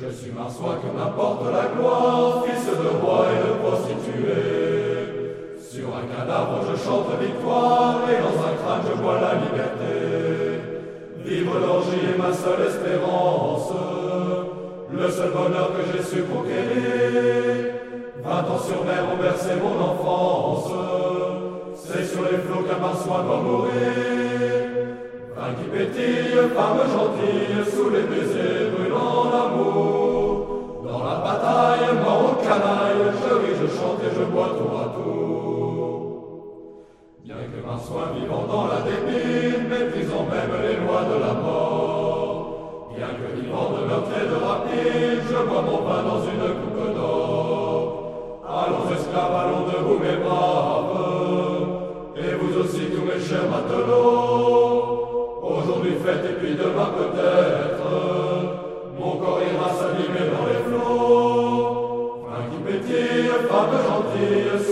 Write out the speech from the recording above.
Je suis marsouin que m'importe la gloire, fils de roi et de prostituée. Sur un cadavre je chante victoire, et dans un crâne je vois la liberté. Vive l'orgie est ma seule espérance, le seul bonheur que j'ai su conquérir. 20 ans sur mer ont bercé mon enfance, c'est sur les flots qu'un marsouin doit mourir. Vin qui pétille, femme gentille, sous les baisers brûlants d'amour. Dans la bataille, mort aux canailles, je ris, je chante et je bois tour à tour. Bien que marsouin vivant dans la débine, méprisant même les lois de la mort. Bien que vivant de meurtre et de rapine, je bois mon vin dans une coupe d'or. Allons esclaves, allons debout mes braves, et vous aussi tous mes chers matelots. Aujourd'hui fête et puis demain peut-être, mon corps ira s'abîmer dans les flots. Vin qui pétille, femme gentille,